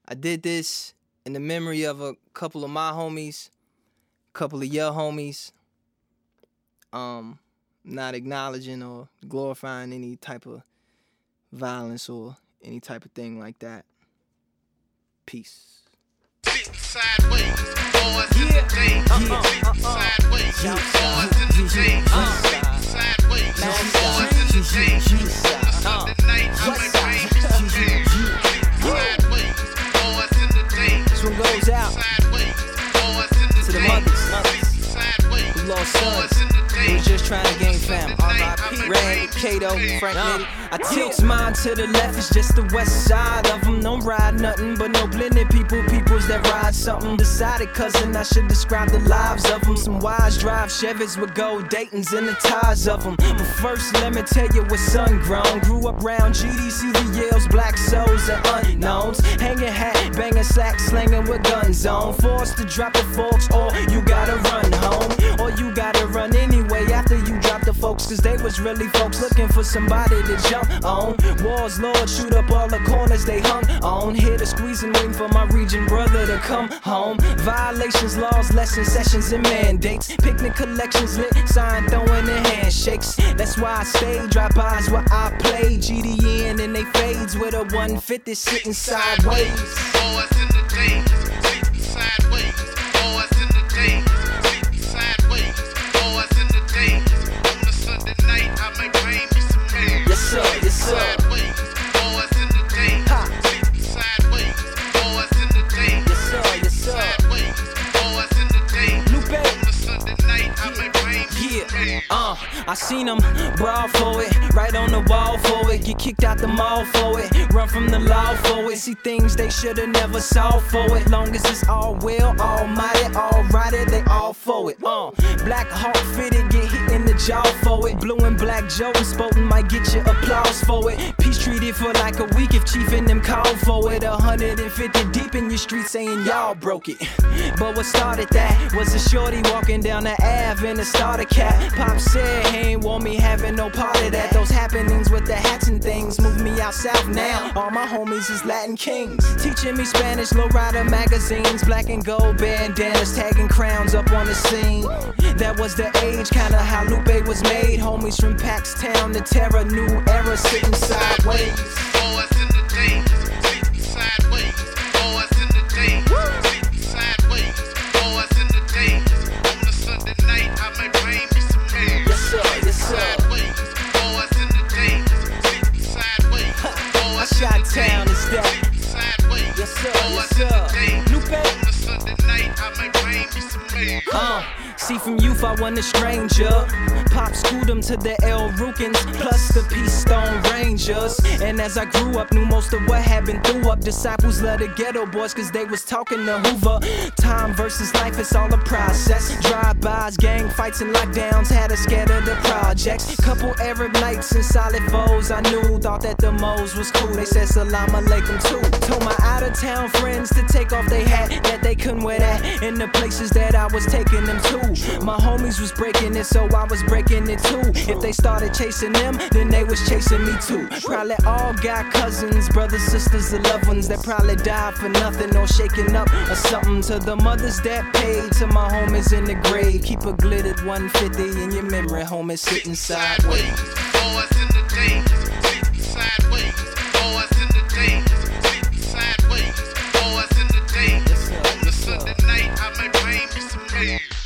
I did this in the memory of a couple of my homies, a couple of your homies. Not acknowledging or glorifying any type of violence or any type of thing like that. Peace. Sideways, boys in the day. Sideways, boys in the day. Sideways, boys in the day. Sunday night, I might bring me some day. Sideways, boys in the day. This one goes out Sideways, boys in the to the day. mothers Sideways, who lost boys sons. in the We day. was just trying to gain fam. R.I.P. Red, Kato, Frank Nitty. I tilt mine to the left, it's just the west side of them. Don't ride nothing but no blended peoples that ride something. Decided, cousin, I should describe the lives of them. Some wise drive Chevys with gold Daytons and the ties of them. But first, let me tell you what's sun grown. Grew up round GDC, the Yales, black souls, and unknowns. Hanging hat, banging sack, slanging with guns on. Forced to drop the forks, or you gotta run home. Or you gotta run anyway after you drop the folks. Cause they was really folks looking for somebody to jump on. Wars, Lord, shoot up all the corners they hung on. Here to squeeze and waiting for my region brother to come home. Violations, laws, lesson sessions, and mandates. Picnic collections lit, sign throwing in handshakes. That's why I stay, drive-bys where I play. GDN and they fades with a 150 sitting sideways. Boys in the day. Sideways, boys in the day. Sideways, boys in the day. On a Sunday night, I might bring me some man. Yes sir, yes sir. Sideways, boys in the day. Ha. Sideways, boys in the day. Yes sir, yes sir. Sideways, boys in the day. Lupe. On a Sunday night, I might bring me some man. I seen them brawl for it, right on the wall for it. Get kicked out the mall for it, run from the law for it. See things they shoulda never saw for it. Long as it's all well, almighty, all righty, they all for it. Black Hawk fitted, get hit in the jaw for it. Blue and black Joe and Spotin might get you applause for it. Peace treated for like a week if Chief and them called for it. 150 deep in your street saying y'all broke it. But what started that was a shorty walking down the Ave in a starter cap. Pop said he ain't want me having no part of that. Those happenings with the hats and things moved me out south now. All my homies is Latin kings, teaching me Spanish, lowrider magazines, black and gold bandanas, tagging crowns up on the scene. That was the age, kinda how Lupe was made. Homies from Paxtown to Terra, new era, sitting sideways. Boys in the day. Sideways, boys in the day. Sideways, boys in the day. On a Sunday night, I might bring me some man. Yes sir, yes sir. Sideways, boys in the day. Sideways, boys in Shot the day. Town is that. Sideways, Yes sir, boys yes in the sir. day. Lupe. On a Sunday night, I might bring me some man. See from youth I wasn't a stranger. Pop schooled them to the El Rukins, plus the Peace Stone Rangers. And as I grew up, knew most of what had been through up. Disciples love the ghetto boys cause they was talking to Hoover. Time versus life, it's all a process. Drive-bys, gang fights and lockdowns had us scared of the projects. Couple Arab nights and solid foes I knew, thought that the Mo's was cool. They said salam alaikum too. Told my out-of-town friends to take off their hat, that they couldn't wear that in the places that I was taking them to. My homies was breaking it, so I was breaking it too. If they started chasing them, then they was chasing me too. Probably all got cousins, brothers, sisters, or loved ones that probably died for nothing or shaking up or something. To the mothers that paid, to my homies in the grave, keep a glittered 150 in your memory, homie, sitting sideways. Boys in the day. Sideways, boys in the day. Sideways, boys in the day. On a Sunday night, I might bring me some man.